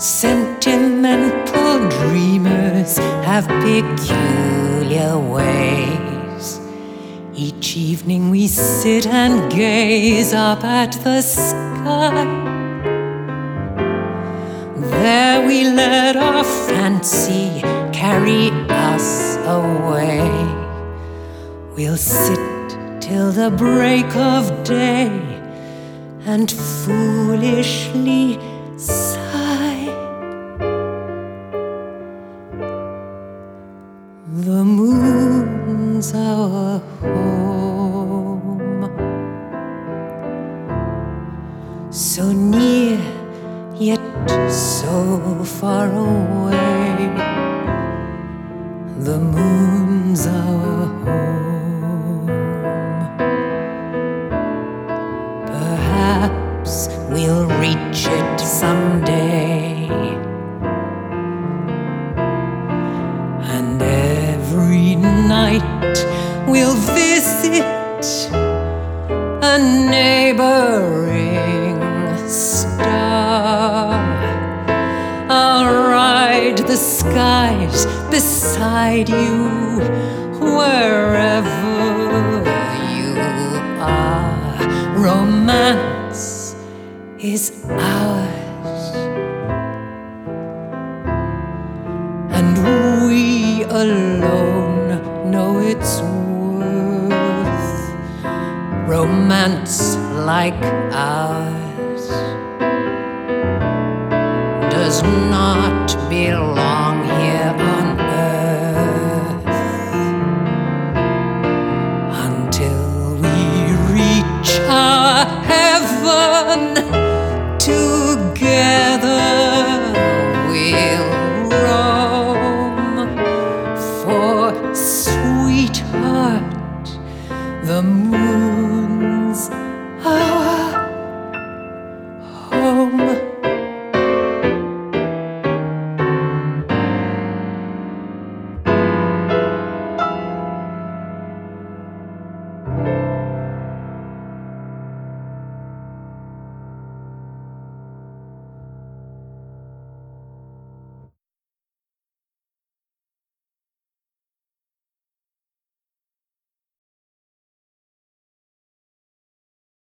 Sentimental dreamers have peculiar ways. Each evening we sit and gaze up at the sky. There we let our fancy carry us away. We'll sit till the break of day and foolishly sigh. The moon's our home, so near yet so far away. The moon's our home. Perhaps we'll reach it someday, and every night we'll visit a neighboring star. I'll ride the skies beside you wherever you are. Romance is ours, and we alone know its worth. Romance like ours does not belong here on earth. Until we reach our heaven,